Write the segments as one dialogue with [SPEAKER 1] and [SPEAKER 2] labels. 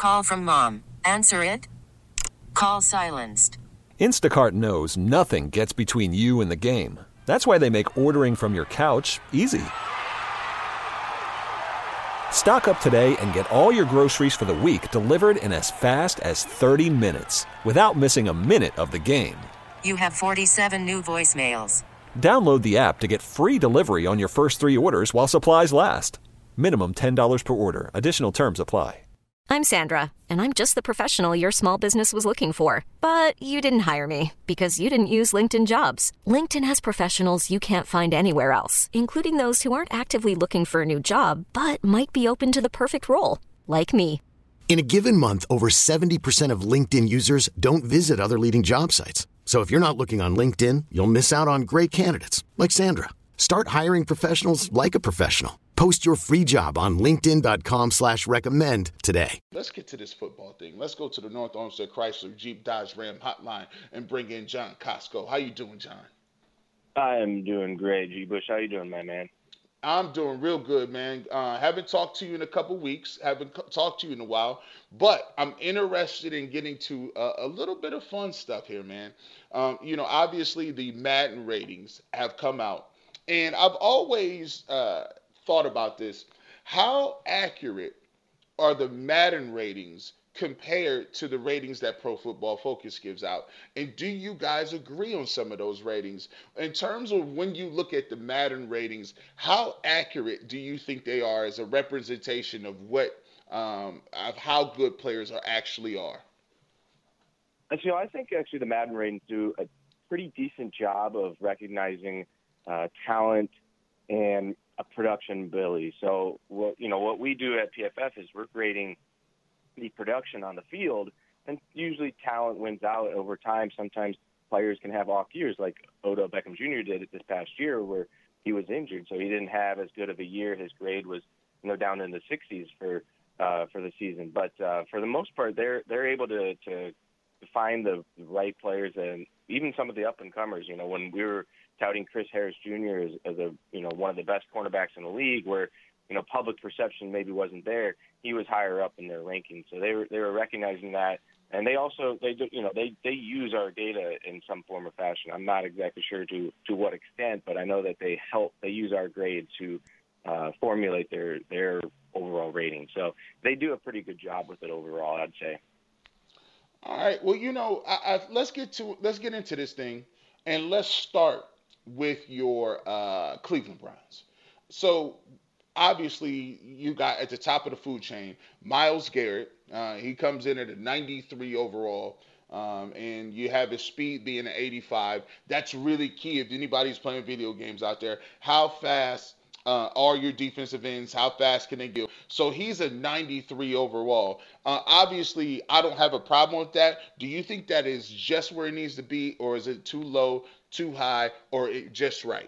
[SPEAKER 1] Call from mom. Answer it. Call silenced.
[SPEAKER 2] Instacart knows nothing gets between you and the game. That's why they make ordering from your couch easy. Stock up today and get all your groceries for the week delivered in as fast as 30 minutes without missing a minute of the game.
[SPEAKER 1] You have 47 new voicemails.
[SPEAKER 2] Download the app to get free delivery on your first 3 orders while supplies last. Minimum $10 per order. Additional terms apply.
[SPEAKER 3] I'm Sandra, and I'm just the professional your small business was looking for. But you didn't hire me because you didn't use LinkedIn Jobs. LinkedIn has professionals you can't find anywhere else, including those who aren't actively looking for a new job, but might be open to the perfect role, like me.
[SPEAKER 4] In a given month, over 70% of LinkedIn users don't visit other leading job sites. So if you're not looking on LinkedIn, you'll miss out on great candidates like Sandra. Start hiring professionals like a professional. Post your free job on linkedin.com/recommend today.
[SPEAKER 5] Let's get to this football thing. Let's go to the North Olmsted Chrysler Jeep Dodge Ram hotline and bring in John Costco. How you doing, John?
[SPEAKER 6] I am doing great, G. Bush. How you doing, my man?
[SPEAKER 5] I'm doing real good, man. Haven't talked to you in a couple weeks. Haven't talked to you in a while. But I'm interested in getting to a little bit of fun stuff here, man. Obviously the Madden ratings have come out. And I've always thought about this. How accurate are the Madden ratings compared to the ratings that Pro Football Focus gives out? And do you guys agree on some of those ratings? In terms of when you look at the Madden ratings, how accurate do you think they are as a representation of of how good players actually are?
[SPEAKER 6] I think actually the Madden ratings do a pretty decent job of recognizing talent and a production ability. So what we do at PFF is we're grading the production on the field, and usually talent wins out over time. Sometimes players can have off years, like Odell Beckham Jr. did it this past year, where he was injured, so he didn't have as good of a year. His grade was down in the 60s for the season. But for the most part, they're able to find the right players, and even some of the up and comers. When we were touting Chris Harris Jr. as one of the best cornerbacks in the league, where public perception maybe wasn't there, he was higher up in their rankings. So they were recognizing that, and they also they use our data in some form or fashion. I'm not exactly sure to what extent, but I know that they use our grade to formulate their overall rating. So they do a pretty good job with it overall, I'd say.
[SPEAKER 5] All right. Well, let's get into this thing, and let's start with your Cleveland Browns. So obviously, you got at the top of the food chain Myles Garrett. He comes in at a 93 overall, and you have his speed being an 85. That's really key if anybody's playing video games out there. How fast are your defensive ends? How fast can they go? So he's a 93 overall. Obviously, I don't have a problem with that. Do you think that is just where it needs to be, or is it too low, too high, or just right?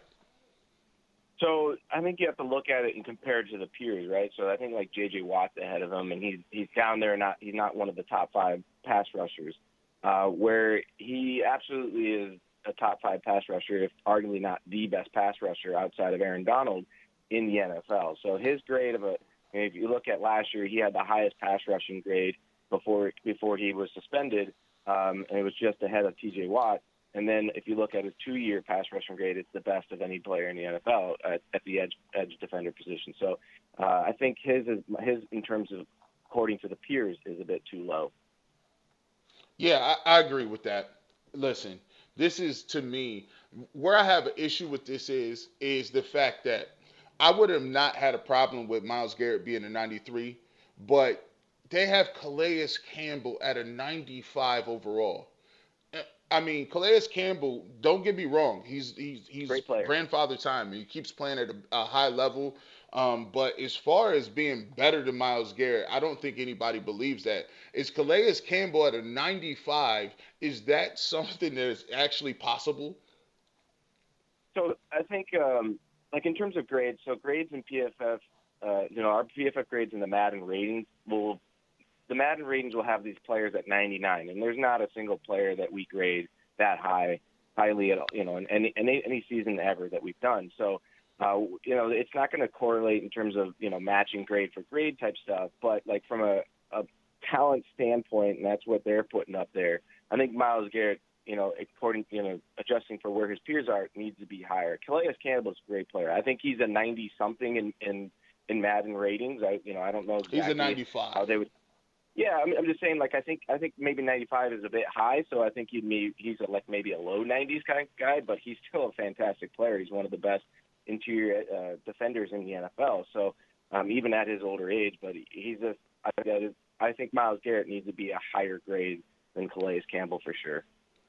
[SPEAKER 6] So I think you have to look at it and compare it to the peers, right? So I think like J.J. Watt's ahead of him, and he's down there. He's not one of the top 5 pass rushers, where he absolutely is a top 5 pass rusher, if arguably not the best pass rusher outside of Aaron Donald in the NFL. So his grade if you look at last year, he had the highest pass rushing grade before he was suspended, and it was just ahead of T.J. Watt. And then if you look at his 2-year pass rushing grade, it's the best of any player in the NFL at the edge defender position. So I think his in terms of according to the peers is a bit too low.
[SPEAKER 5] Yeah, I agree with that. Listen, this is, to me, where I have an issue with this is the fact that I would have not had a problem with Myles Garrett being a 93, but they have Calais Campbell at a 95 overall. I mean, Calais Campbell, don't get me wrong, he's
[SPEAKER 6] great player.
[SPEAKER 5] Grandfather time. He keeps playing at a high level. But as far as being better than Myles Garrett, I don't think anybody believes that. Is Calais Campbell at a 95? Is that something that is actually possible?
[SPEAKER 6] So I think, like in terms of grades, so grades in PFF, our PFF grades in the Madden ratings will have these players at 99, and there's not a single player that we grade that highly at all, in any season ever that we've done. So, it's not going to correlate in terms of, matching grade for grade type stuff, but like from a standpoint, and that's what they're putting up there. I think Myles Garrett, adjusting for where his peers are, needs to be higher. Calais Campbell's a great player. I think he's a 90-something in Madden ratings. I don't know exactly.
[SPEAKER 5] He's a 95.
[SPEAKER 6] How they would. Yeah, I'm just saying. Like I think maybe 95 is a bit high. So I think he's maybe a low 90s kind of guy, but he's still a fantastic player. He's one of the best interior defenders in the NFL. So even at his older age, but I think Myles Garrett needs to be a higher grade than Calais Campbell for sure.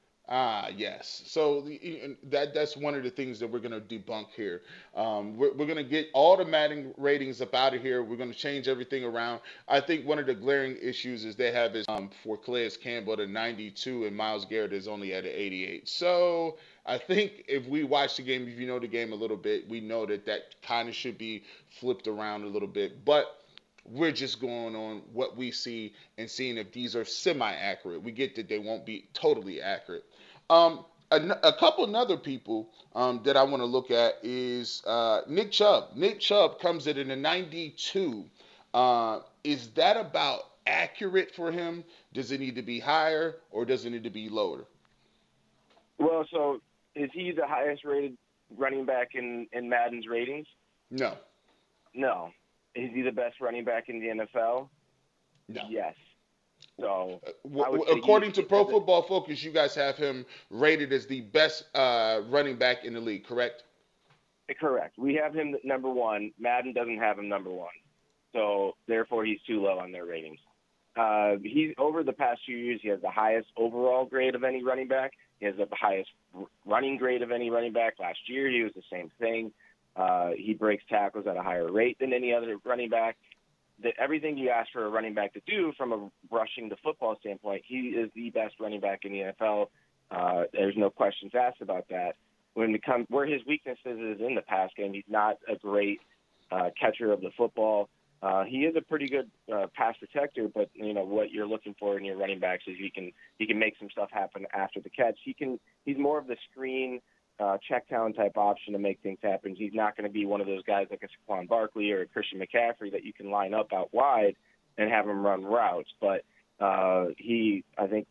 [SPEAKER 5] Yes. So that's one of the things that we're going to debunk here. We're going to get all the Madden ratings up out of here. We're going to change everything around. I think one of the glaring issues is they have is for Calais Campbell at a 92 and Myles Garrett is only at an 88. So I think if we watch the game, if you know the game a little bit, we know that kind of should be flipped around a little bit. But we're just going on what we see and seeing if these are semi-accurate. We get that they won't be totally accurate. A couple other people that I want to look at is Nick Chubb. Nick Chubb comes in a 92. Is that about accurate for him? Does it need to be higher or does it need to be lower?
[SPEAKER 6] Well, so is he the highest rated running back in Madden's ratings?
[SPEAKER 5] No.
[SPEAKER 6] No. Is he the best running back in the NFL?
[SPEAKER 5] No.
[SPEAKER 6] Yes. So,
[SPEAKER 5] according to Pro Football Focus, you guys have him rated as the best running back in the league, correct?
[SPEAKER 6] Correct. We have him number one. Madden doesn't have him number one. So, therefore, he's too low on their ratings. He's over the past few years, he has the highest overall grade of any running back. He has the highest running grade of any running back. Last year, he was the same thing. He breaks tackles at a higher rate than any other running back. Everything you ask for a running back to do from a rushing the football standpoint, he is the best running back in the NFL. There's no questions asked about that. When it comes where his weaknesses is in the pass game, he's not a great catcher of the football. He is a pretty good pass protector, but what you're looking for in your running backs is he can make some stuff happen after the catch. He's more of the screen check down type option to make things happen. He's not going to be one of those guys like a Saquon Barkley or a Christian McCaffrey that you can line up out wide and have him run routes. But he's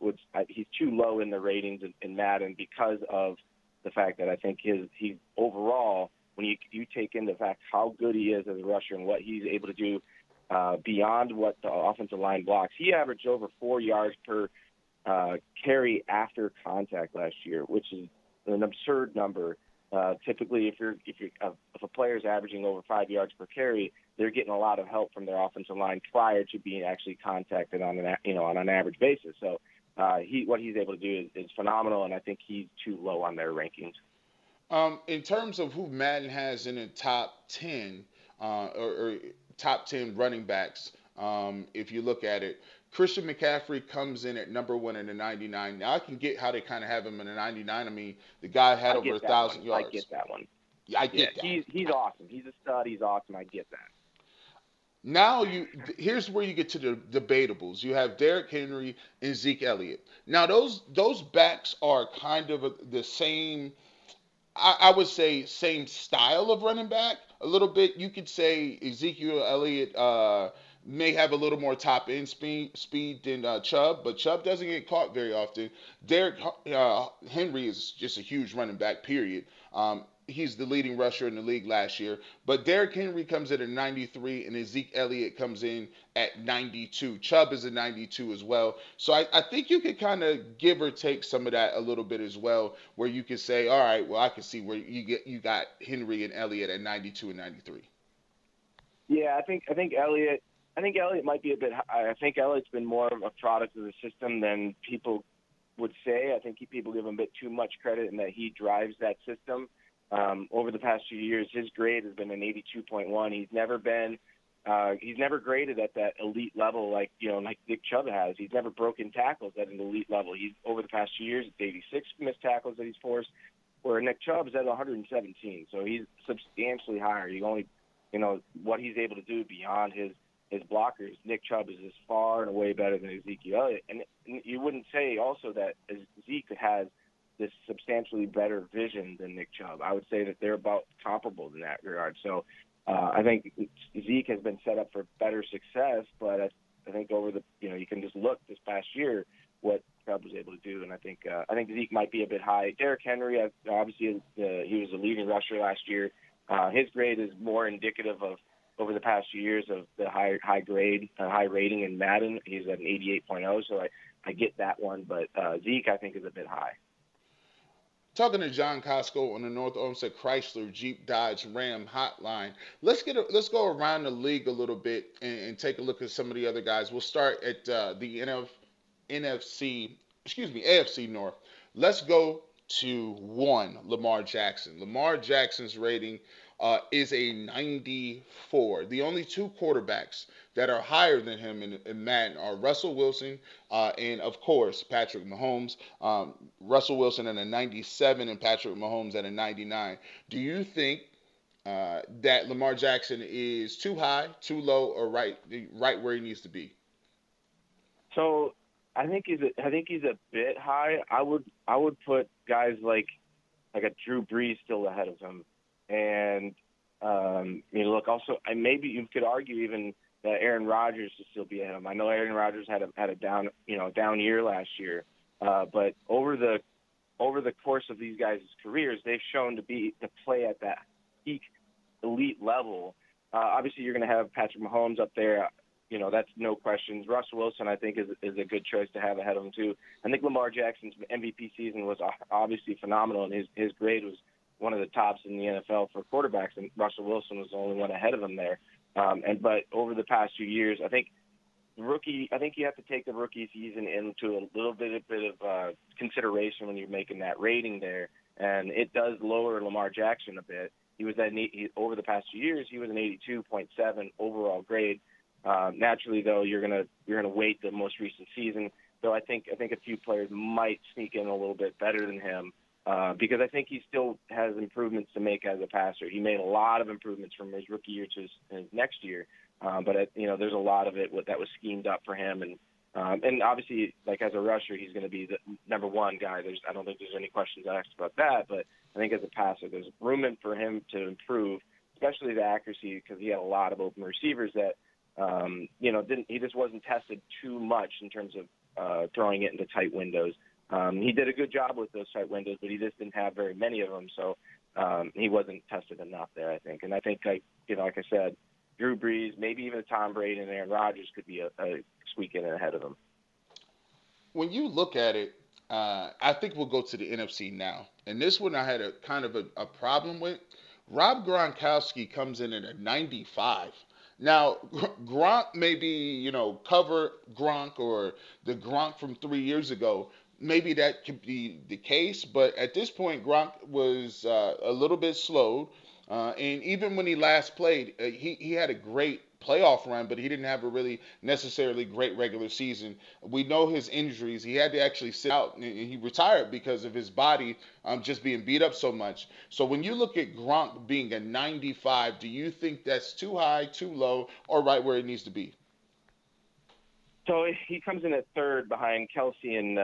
[SPEAKER 6] too low in the ratings in Madden because of the fact that I think he's overall, when you take into the fact how good he is as a rusher and what he's able to do beyond what the offensive line blocks, he averaged over 4 yards per carry after contact last year, which is an absurd number. Typically, if a player is averaging over 5 yards per carry, they're getting a lot of help from their offensive line prior to being actually contacted on an average basis. So what he's able to do is phenomenal, and I think he's too low on their rankings.
[SPEAKER 5] In terms of who Madden has in the top 10 or top 10 running backs, if you look at it, Christian McCaffrey comes in at number one in the 99. Now, I can get how they kind of have him in the 99. I mean, the guy had over 1,000 yards.
[SPEAKER 6] I get that one.
[SPEAKER 5] Yeah, I get that.
[SPEAKER 6] He's awesome. He's a stud. He's awesome. I get that.
[SPEAKER 5] Now, here's where you get to the debatables. You have Derrick Henry and Zeke Elliott. Now, those backs are kind of the same, I would say, same style of running back a little bit. You could say Ezekiel Elliott may have a little more top end speed than Chubb, but Chubb doesn't get caught very often. Derrick Henry is just a huge running back, period. He's the leading rusher in the league last year. But Derrick Henry comes in at 93, and Zeke Elliott comes in at 92. Chubb is a 92 as well. So I think you could kind of give or take some of that a little bit as well, where you could say, all right, well, I can see where you got Henry and Elliott at 92 and 93.
[SPEAKER 6] Yeah, I think Elliott might be a bit high. I think Elliott's been more of a product of the system than people would say. I think people give him a bit too much credit in that he drives that system. Over the past few years, his grade has been an 82.1. He's never graded at that elite level like Nick Chubb has. He's never broken tackles at an elite level. He's over the past few years, it's 86 missed tackles that he's forced, where Nick Chubb is at 117. So he's substantially higher. What he's able to do beyond his blockers. Nick Chubb is as far and away better than Ezekiel Elliott. And you wouldn't say also that Zeke has this substantially better vision than Nick Chubb. I would say that they're about comparable in that regard. So I think Zeke has been set up for better success, but I think over the, you can just look this past year what Chubb was able to do, and I think Zeke might be a bit high. Derrick Henry, obviously, he was a leading rusher last year. His grade is more indicative of over the past few years of the high grade, high rating in Madden. He's at an 88.0, so I get that one, but Zeke I think is a bit high.
[SPEAKER 5] Talking to John Costco on the North Olmsted Chrysler Jeep Dodge Ram hotline. Let's go around the league a little bit and take a look at some of the other guys. We'll start at the AFC North. Let's go to one, Lamar Jackson. Lamar Jackson's rating is a 94. The only two quarterbacks that are higher than him in Madden are Russell Wilson and, of course, Patrick Mahomes. Russell Wilson at a 97 and Patrick Mahomes at a 99. Do you think that Lamar Jackson is too high, too low, or right where he needs to be?
[SPEAKER 6] So I think he's a bit high. I would put guys like a Drew Brees still ahead of him. And look, also, maybe you could argue even that Aaron Rodgers should still be ahead of him. I know Aaron Rodgers had a down year last year, but over the course of these guys' careers, they've shown to play at that peak elite level. Obviously, you're going to have Patrick Mahomes up there. That's no questions. Russell Wilson, I think, is a good choice to have ahead of him too. I think Lamar Jackson's MVP season was obviously phenomenal, and his grade was one of the tops in the NFL for quarterbacks, and Russell Wilson was the only one ahead of him there. But over the past few years, I think you have to take the rookie season into a little bit of consideration when you're making that rating there, and it does lower Lamar Jackson a bit. He was over the past few years, he was an 82.7 overall grade. Naturally, though, you're gonna weight the most recent season. Though I think a few players might sneak in a little bit better than him. Because I think he still has improvements to make as a passer. He made a lot of improvements from his rookie year to his next year, but there's a lot of it that was schemed up for him, and obviously, like as a rusher, he's going to be the number one guy. I don't think there's any questions asked about that, but I think as a passer, there's room for him to improve, especially the accuracy, because he had a lot of open receivers that he just wasn't tested too much in terms of throwing it into tight windows. He did a good job with those tight windows, but he just didn't have very many of them, so he wasn't tested enough there, I think. And I think, like I said, Drew Brees, maybe even Tom Brady and Aaron Rodgers could be a squeak in ahead of him.
[SPEAKER 5] When you look at it, I think we'll go to the NFC now. And this one I had a kind of a problem with. Rob Gronkowski comes in at a 95. Now, Gronk maybe, cover Gronk or the Gronk from 3 years ago. Maybe that could be the case, but at this point, Gronk was a little bit slowed. And even when he last played, he had a great playoff run, but he didn't have a really necessarily great regular season. We know his injuries. He had to actually sit out, and he retired because of his body just being beat up so much. So when you look at Gronk being a 95, do you think that's too high, too low, or right where it needs to be?
[SPEAKER 6] So he comes in at third behind Kelsey and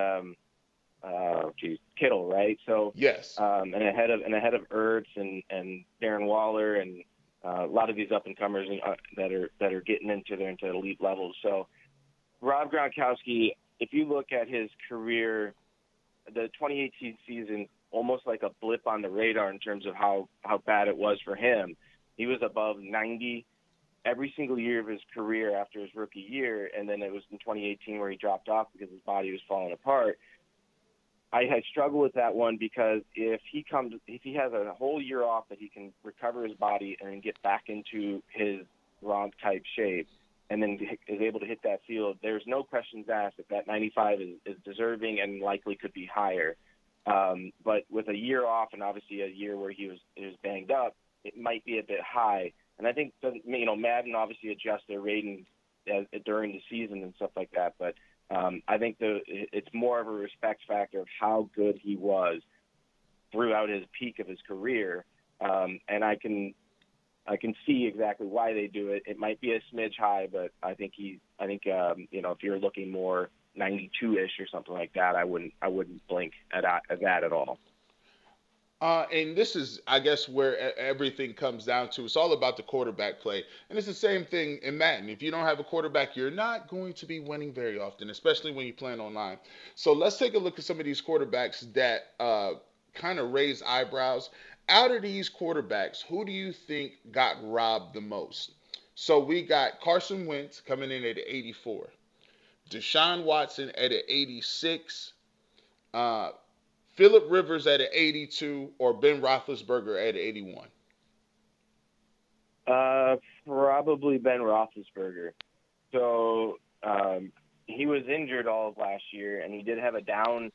[SPEAKER 6] Kittle, right? So
[SPEAKER 5] yes,
[SPEAKER 6] and ahead of Ertz and Darren Waller and a lot of these up and comers that are getting into elite levels. So Rob Gronkowski, if you look at his career, the 2018 season, almost like a blip on the radar in terms of how bad it was for him. He was above 90 every single year of his career after his rookie year, and then it was in 2018 where he dropped off because his body was falling apart. I had struggled with that one because if he has a whole year off that he can recover his body and then get back into his Gronk type shape and then is able to hit that field, there's no questions asked if that 95 is deserving and likely could be higher. But with a year off and obviously a year where he was banged up, it might be a bit high. And I think Madden obviously adjusts their ratings during the season and stuff like that, but I think it's more of a respect factor of how good he was throughout his peak of his career, and I can see exactly why they do it. It might be a smidge high, but I think if you're looking more 92-ish or something like that, I wouldn't blink at that at all.
[SPEAKER 5] And this is, I guess, where everything comes down to. It's all about the quarterback play. And it's the same thing in Madden. If you don't have a quarterback, you're not going to be winning very often, especially when you're playing online. So let's take a look at some of these quarterbacks that kind of raise eyebrows. Out of these quarterbacks, who do you think got robbed the most? So we got Carson Wentz coming in at 84. Deshaun Watson at an 86. Phillip Rivers at an 82, or Ben Roethlisberger at an 81?
[SPEAKER 6] Probably Ben Roethlisberger. So he was injured all of last year, and he did have a down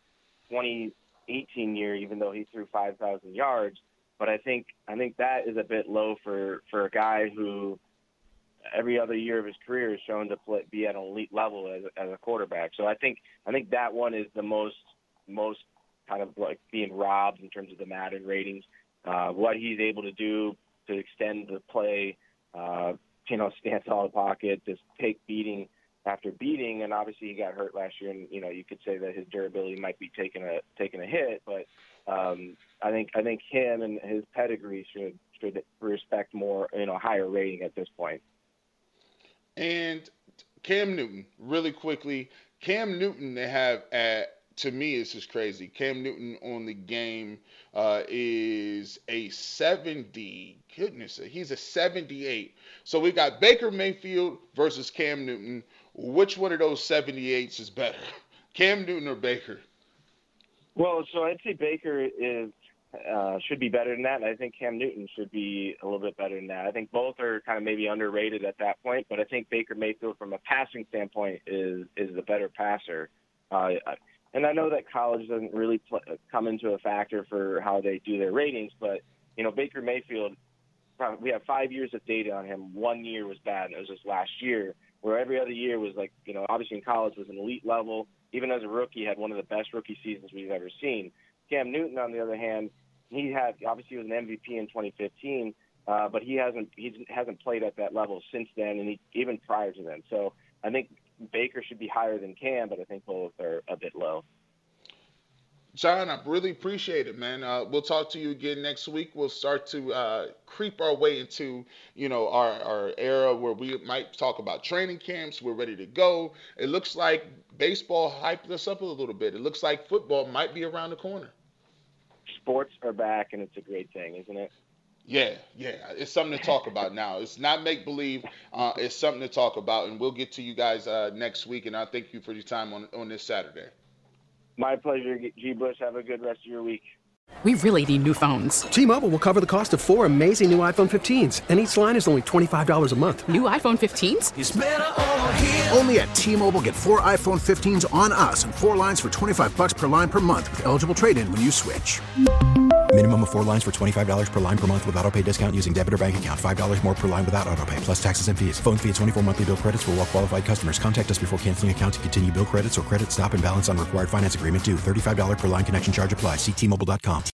[SPEAKER 6] 2018 year, even though he threw 5,000 yards. But I think that is a bit low for a guy who every other year of his career has shown to be at an elite level as a quarterback. So I think that one is the most kind of like being robbed in terms of the Madden ratings. What he's able to do to extend the play, stance out of the pocket, just take beating after beating, and obviously he got hurt last year, and you could say that his durability might be taking a hit, but I think him and his pedigree should respect more, higher rating at this point.
[SPEAKER 5] And Cam Newton, really quickly, Cam Newton they have to me, it's just crazy. Cam Newton on the game is a 70. Goodness, he's a 78. So we got Baker Mayfield versus Cam Newton. Which one of those 78s is better, Cam Newton or Baker?
[SPEAKER 6] Well, so I'd say Baker should be better than that, and I think Cam Newton should be a little bit better than that. I think both are kind of maybe underrated at that point, but I think Baker Mayfield, from a passing standpoint, is the better passer. And I know that college doesn't really come into a factor for how they do their ratings, but, Baker Mayfield, we have 5 years of data on him. 1 year was bad, and it was just last year, where every other year was like, obviously in college was an elite level. Even as a rookie, had one of the best rookie seasons we've ever seen. Cam Newton, on the other hand, he was an MVP in 2015, but he hasn't played at that level since then, and even prior to then. So I think Baker should be higher than Cam, but I think both are a bit low.
[SPEAKER 5] John, I really appreciate it, man. We'll talk to you again next week. We'll start to creep our way into, our era where we might talk about training camps. We're ready to go. It looks like baseball hyped us up a little bit. It looks like football might be around the corner.
[SPEAKER 6] Sports are back, and it's a great thing, isn't it?
[SPEAKER 5] Yeah. It's something to talk about now. It's not make-believe. It's something to talk about, and we'll get to you guys next week, and I thank you for your time on this Saturday.
[SPEAKER 6] My pleasure, G. Bush. Have a good rest of your week.
[SPEAKER 7] We really need new phones.
[SPEAKER 8] T-Mobile will cover the cost of 4 amazing new iPhone 15s, and each line is only $25 a month.
[SPEAKER 7] New iPhone 15s?
[SPEAKER 9] It's better over here.
[SPEAKER 10] Only at T-Mobile, get 4 iPhone 15s on us and 4 lines for $25 per line per month with eligible trade-in when you switch.
[SPEAKER 11] Minimum of 4 lines for $25 per line per month with autopay discount using debit or bank account. $5 more per line without autopay, plus taxes and fees. Phone fee at 24 monthly bill credits for well-qualified customers. Contact us before canceling account to continue bill credits or credit stop and balance on required finance agreement due. $35 per line connection charge applies. See T-Mobile.com.